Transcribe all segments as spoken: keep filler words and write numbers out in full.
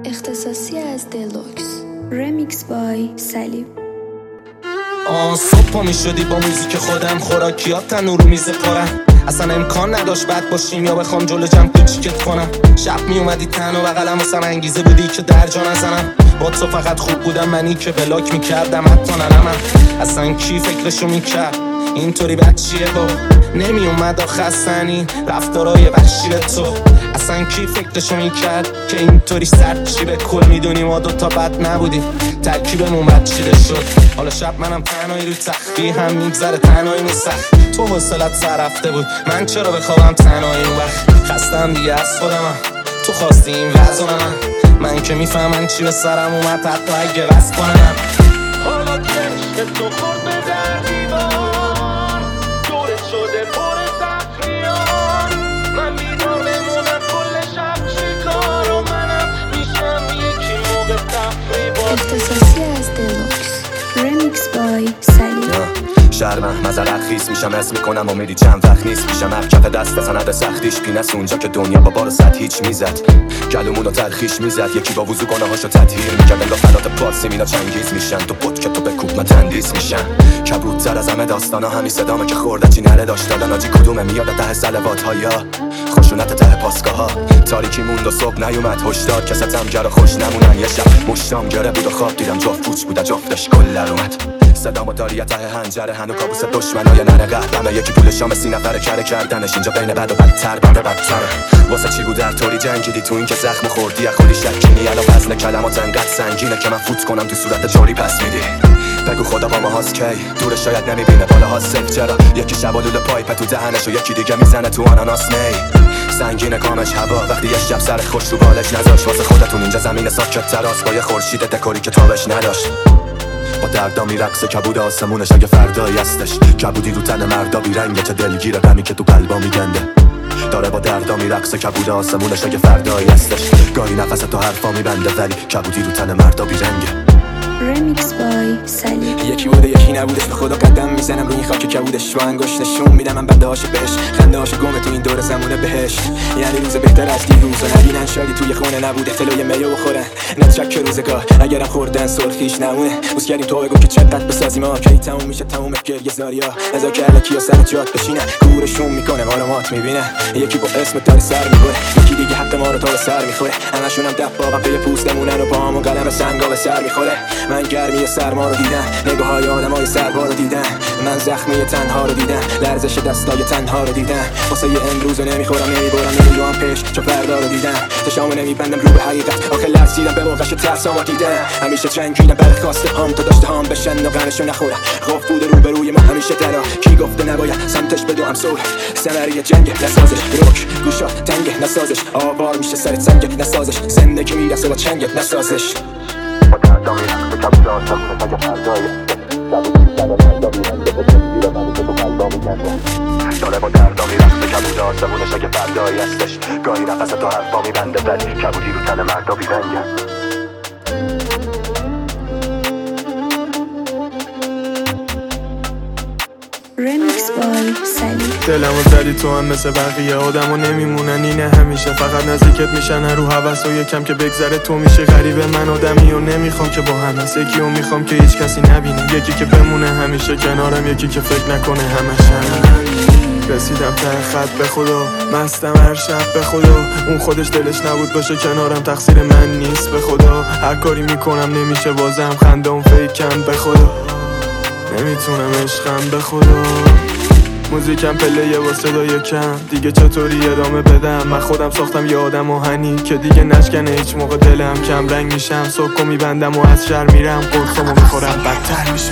اختصاصی از دلوکس رمیکس بای سلیم. آن صبح پا می شدی با موزیک خودم، خوراکیات تنور رو میز پارم. اصلا امکان نداشت بد باشیم یا بخوام جلو جمع کوچیکت کنم. شب می اومدی تنها و قلم واسم انگیزه بودی که درجا نزنم. با تو فقط خوب بودم، منی که بلاک میکردم حتی ننمم. اصلا کی فکرشو میکرد اینطوری بچیه با نمی اومد آخستنی رفتارای وحشی به تو. اصلا کی فکرشو میکرد که اینطوری سرد چی به کل میدونی ما دوتا بد نبودیم، ترکیبمون بد چیده شد. حالا شب منم تنهایی رو تختی هم میگذره تنهایی نیست. تو حوصلت سر رفته بود، من چرا بخوابم تنهایی اون وقت؟ خستم دیگه از خودمم، تو خواستی این وضع من من که میفهمم چی به سرم اومد حتی اگه بس کنم. حالا چشم تو خورد به در دیوار دورت شده پر تفریان. من بیدار بمونم کل شب چیکار و منم میشم یکی موقع تفریبار. اختصاصی از دلوکس رمیکس بای سلیم. شرمم مزرق خیس میشم اس میکنم امیدی چند وقت نیست پیشم هر کف دست بزند سختیش پینست اونجا که دنیا با بار صد هیچ میزد گلومونو ترخیش میزد. یکی با وضو گناهاشو تطهیر میکرد انگار فلات پاسی مینا چنگیز میشن. تو بود که تو بکوب من تندیس میشن. کبودتر از همه داستانا همین صدامه که خورده چی نره داشت دادن آجی کدومه میاد ته سلوات ها یا خشونت ته پاسگاه ها. تاریکی موند و صبح نیومد هشدار که ستم گره خوش نمونن. یه شب مشتام گره بود و خواب دیدم جفت پوچ بود جفتش کل اومد. صدامو داری ته هنجره هنو کابوس دشمنای نره قهرمه. یکی پول شام سی نفره کره کردنش اینجا بین بد و بدتر بده بدتره. واسه چی بود در طوری جنگیدی تو این که زخم خوردی خودی شکینی. الان وزن کلمات انقدر سنگینه که من فوت کنم تو صورت جوری پس میدی. بگو خدا با ما هاست کی دور شاید نمیبینه بالا ها سف چرا یکی شب آلوده پایپ تو دهنش و یکی دیگه میزنه تو آناناس می. سنگینه کامش هوا وقتی یه شب سر خوش رو بالش نذاش. واسه خودتون اینجا زمین ساکت تراس با یه خورشید دکوری که تابش نداشت. با دردا میرقصه کبود آسمونش اگه فردایی هستش. کبودی رو تن مردا بیرنگه که دلگیره غمی که تو قلبا میگنده. داره با دردا میرقصه کبود آسمونش اگه فردایی هستش. گاهی نفس تو حرفا میبنده ولی کبودی رو تن مردا بیرنگه. رمیکس بای سلیم. یکی بوده یکی نبودش به خدا قدم میزنم روی این خاک کبودش. با انگشت نشون میدم من بنده هاشو بهش خنده هاشو گمه تو این دور زمونه بهش. یعنی روز بهتر از دیروز و نبینن شادی توی خونه نبوده تلوی میو بخورن نه چک روزگار اگرم خوردن سرخیش نمونه. بوس کردیم تو بگو که چقدر بسازیم ها کی تموم میشه تموم گریه زاریا. ازا که الکی سر جات بشینه کورشون میکنه مالامات میبینه. یکی با اسم داره سر میبره یکی دیگه حق ما رو تا به سر میخوره. همشون هم دباغم پی پوستمونن و پاهامون قلم سنگا به سر میخوره. من گرمی سرما رو دیدم نگاه های آدم های سربا رو دیدم. من زخمی تنها رو دیدم لرزش دستای تنها رو دیدم. واسه یه امروز رو نمیخورم نمیبارم نمیروام پیش چو فردا رو دیدم. چشامو نمیبندم رو به حقیقت آخه لرزیدم به موقعش ترسامو دیدم. همیشه چنگیدم برای خواسته هم تا داشته هم بشن و غمشو نخورم. خوف بوده رو به روی ما همیشه درا کی گفته نباید سمتش بدوم سور. ثمره جنگ نسازش روک گوشا تنگ نسازش. آوار میشه سرت سنگت نسازش. زندگی میرسه با چنگت نسازش. داره با دردا میرخته کبود آسمونش اگه فردایی هستش. گاهی نفس تو حرفا میبنده ولی کبودی رو تن مردا بیرنگه. رمیکس بای سلیم. دلمو زدی تو هم مثل بقیه آدمو نمیمونن اینه همیشه فقط نزدیکت میشن رو هوس و یکم که بگذره تو میشه غریبه. من آدمی و نمیخوام که با هم هست یکی و میخوام که هیچ کسی نبینه. یکی که بمونه همیشه کنارم یکی که فکر نکنه همش همینه. رسیدم ته خط به خدا مستم هر شب به خدا. اون خودش دلش نبود باشه کنارم تقصیر من نیست به خدا. هر کاری میکنم نمیشه بازم خندم فیکم به خدا. نمیتونم عشقم به خدا. موزیکم پله و صدای کم دیگه چطوری ادامه بدم. من خودم ساختم یه آدم آهنی که دیگه نشکنه هیچ موقع دلم. کم رنگ میشم صبح میبندم و از شهر میرم قرصامو میخورم بدتر میشم.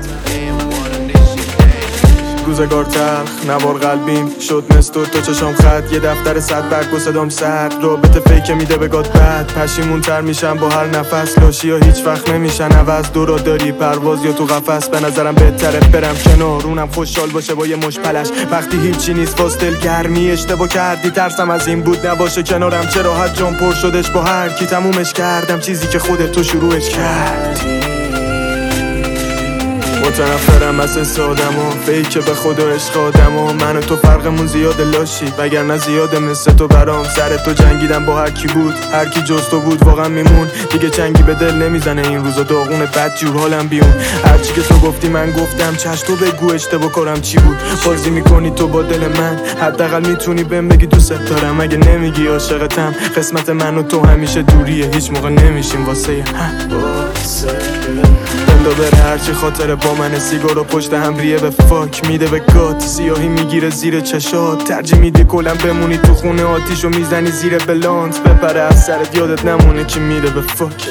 روزگار تلخ نوار قلبیم شد نستور تو چشام خط. یه دفتر صد برگ و صدام سرد رابطه فیک میده به گاد بد. پشیمون تر میشم با هر نفس لاشی ها هیچ وقت نمیشن عوض. دورا داری پرواز یا تو قفس به نظرم بهتره برم کنار اونم خوشحال باشه با یه مش پلش. وقتی هیچی نیست باز دل گرمی اشتباه کردی ترسم از این بود نباشه کنارم. چرا حد جام پر شدش با هر کی تمومش کردم چیزی که خودت تو شروعش کردی. متنفرم از حس آدم ها، فیکه به خدا عشق آدم ها. من و تو فرقمون زیاده لاشی، وگرنه زیاده مثل تو برام. سر تو جنگیدم با هر کی بود، هر کی جز تو بود واقعا میمون. دیگه چنگی به دل نمیزنه این روزا، داغونه بد جور حالم بیون. هرچی که تو گفتی من گفتم، چش تو بگو اشتباه کارم چی بود. بازی میکنی تو با دل من، حداقل میتونی بهم بگی دوست دارم. اگه نمیگی عاشقتم، قسمت من و تو همیشه دوریه، هیچ موقع نمیشیم واسه هم. بندا بره هرچی خاطره با من، سیگار و پشت هم ریه به فاک میده به گات. سیاهی میگیره زیر چشات، ترجیح میدی کلم بمونی تو خونه، آتیشو میزنی زیر بلانت. بپره از سرت یادت نمونه کی میده به فاک.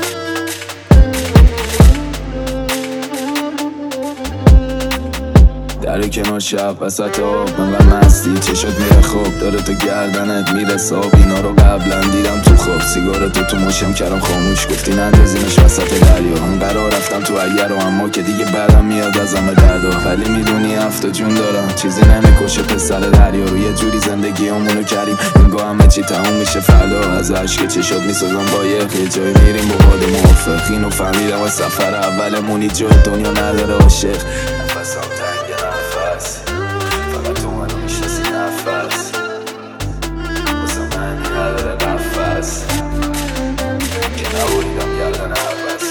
در کنار شب وسط آب منقدر مستی، چشات میره خوب داره تو گردنت میره ساب. اینا رو قبلا دیدم تو خواب، سیگارتو تو موشم کردم خاموش، گفتی نندازینش وسط دریا. اون قرار رفتم تو اگر و اما که دیگه بعدم میاد ازم دردا. ولی میدونی هفته جون دارم، چیزی نمیکشه پسر دریا رو. یه جوری زندگی همونو کردیم انگاه همه چی تموم میشه فردا. از عشق چشات میسازم قایق، یه جایی میریم با باد موافق. اینو فهمیدم از سفر اولمونی، جای دنیا نداره عاشق. نفسم تنگ نفس، فقط تو منو میشناسی نفس، واسه من نداره نفس که نبوریدم گردن عباس.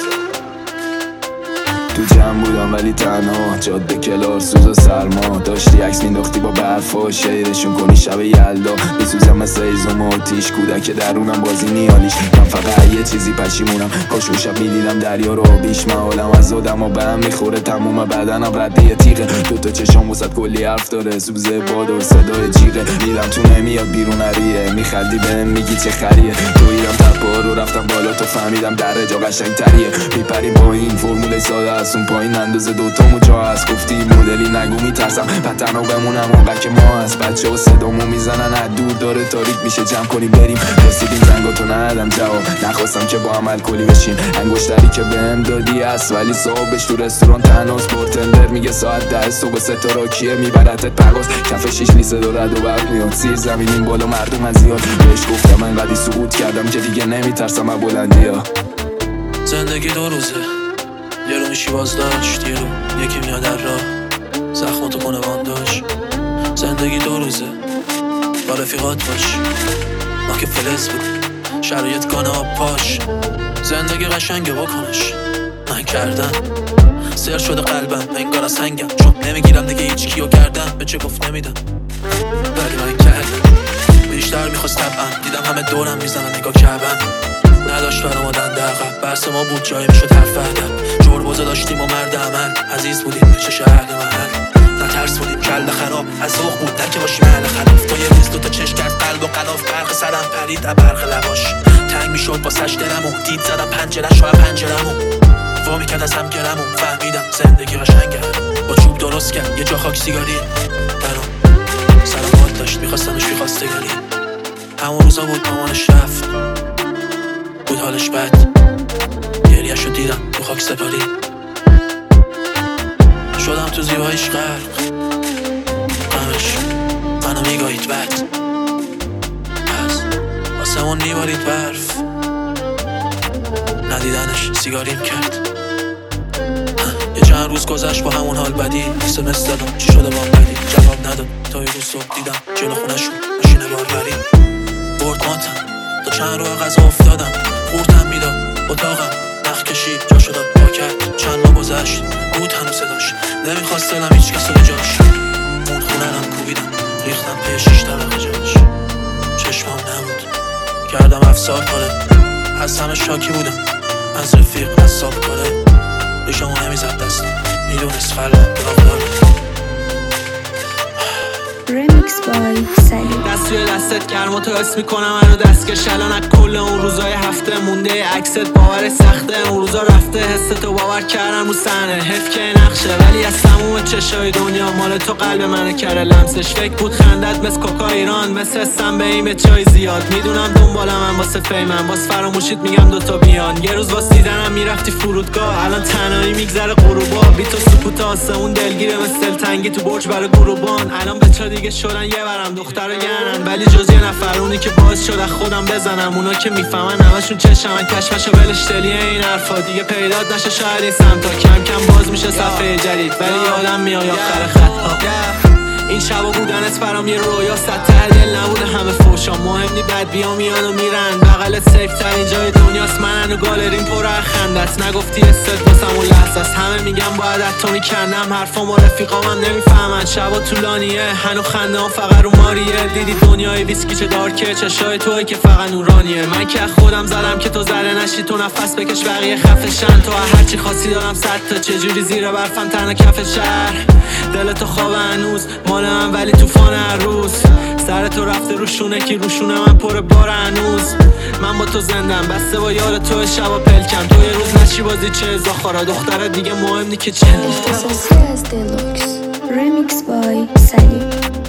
تو جمع بودم ولی تنها، جاده کلار سوز و سرما. داشتی عکس مینداختی با برفا، شیرشون کنی شب یلدا. میسوزم مثل ایزوم آتیش، کودک درونم بازی نیالیش. من فقط یه چیزی پشیمونم، کاش اون شب میدیدم دریا رو بیش. من حالم از آدم و به هم میخوره، تموم بدنم رده تیغه. دوتا چشام وسط کلی حرف داره، سوزه باد و صدای جیغه. میرم تو نمیاد بیرون نریه، میخندی بهم میگی چه خریه. تو ایرم تپا رو رفتم بالا، تو فهمیدم در جا قشنگ تریه. میپریم با این فرمول ساده از اون پایین اندازه دوتامو جا هست. گفتی مدلی نگو میترسم بعد تنها بمونم اونقدر که ما هست. بچه ها صدامو میزنن از دور داره تاریک میشه، جمع کنیم بریم. رسیدیم زنگاتو ندادم جواب، نخواستم که با عمل کلی بشیم. انگشتری که بهم دادی هست ولی صاحبش تو رستوران تنهاست. بارتندر میگه ساعت ده صبح ستاره کیه میبرتت پرواز. کف شیش لیسه دو رد و برق میاد، سیر زمینیم بالا مردم از زیاد. بهش گفتم من قدی سقوط کردم که دیگه نمیترسم از بلندیا. زندگی دو روزه، یه رو میشی بازداشت، یه رو یکی میاد در راه زخماتو کنه بانداش. زندگی دو روزه، با رفیقات باش، ما که فلز بود شرایط کنه آب پاش. زندگی قشنگه بکنش، من کردم سر شده قلبم انگار از سنگم. چون نمیگیرم دیگه هیچ کیو کردم، به چه گفت نمیدم ولی من کردم. بیشتر میخواست طبعا، دیدم همه دورم میزنن نگاه کردم. نداشت برام آدن دقیقه، بحث ما بود جایی میشد حرف ادب. جربوزه داشتیم و مرد عمل، عزیز بودیم به چه شهر محل. نترس بودیم کل خراب، از ذوق بود نه که باشیم اهل خلاف. تا یه روز دوتا چشم کرد قلب و قلاف، برق سرم پرید از برق لباش. تنگ میشد با سش دلمو، دید زدم پنجره شاید پنجرمو وا میکرد از هم گرمو. فهمیدم زندگی قشنگه، با چوب درست کرد یه جا خاک سیگاری برام. سرم باد داشت میخواستمش بیخواستگاری. همون روزا بود مامانش رفت، بود حالش بد، گریه‌شو دیدم تو خاک سپاری. شدم تو زیباییش غرق، غمش منو میگاهید بد. از آسمون میبارید برف، ندیدنش سیگاریم کرد. یه چند روز گذشت با همون حال بدی، اسمس دادم چی شده با بدی، جواب نداد. تا یه روز صبح دیدم جلو خونشون ماشین باربری برد ماتم. تا چند رو غذا افتادم، خورتم میداد اتاقم نخ کشید جا شدم پا کرد. چند ماه گذشت بود هنو صداش، نمیخواست دلم هیچ کس رو جاش. اون خونه رم کوبیدم، ریختم پی شیش طبقه جاش. چشمام نبود کردم افسار کاره، از همه شاکی بودم، از رفیق حساب کاره. ریشمو نمیزد دستم، میدونست قلبم داغ داره. Remix by سلیم. دست توی دستت گرما تو حس میکنم منو دستکش الان از کل اون روزای هفته مونده. عکست باور سخته، اون روزا رفته حستو باور کردم رو صحنه. حیف که نقشه ولی از تموم چشای دنیا مال تو قلب منو کره لمسش. فکر بود خندت مثل کوکا ایران، مثل سم به این به چای زیاد. میدونم دنبالم من واسه فیمم، باز فراموشیت میگم دوتا بیان. یه روز واسه دیدنم میرفتی فرودگاه، الان تنهایی میگذره غروبا. بی تو سکوت آسمون دلگیره مثل تنگی تو برج برای گروبان. الان بچا دیگه شدن یه ببرم دختر رو گرنن، ولی جز یه نفر اونی که باعث شده خودم بزنم. اونا که میفهمن همشون چشمن، کشمشو ولش دلیه این حرفا دیگه پیدات نشه شاید این سمتا. کم کم باز میشه صفحه جدید ولی یادم میای آخر خط ها. این شبا بودنت برام یه رویا، صد ته دل نبوده همه فوشا. مهم نی بد بیا میان و میرن، بغلت سیف ترین جای دنیاست. منن و گالرین پر از خندت، نگفتی استت واسم اون لحظه است. همه میگم باید اتو میکندم، حرفام و رفیقامم نمیفهمن. شبا طولانیه هنو خنده هم فقط رو ماریه. دیدی دنیای ویسکی چه دارکه، چشای توی که فقط نورانیه. من که خودم زدم که تو زره نشی، تو نفس بکش بقیه خفشن. تو هرچی خاصی دارم صد تا، چجوری زیر برفم تنها کف شهر. دلتو خواب هنوز مال من ولی توفان هر روز. سر تو رفته رو شونه کی رو شونه من پر بار هنوز. من با تو زندم بسته با یار تو شبا پلکم. تو یه روز نشی بازی چه زاخارا دختره دیگه مهم نی که چه. اختصاصی از دلوکس. Remix by Salim.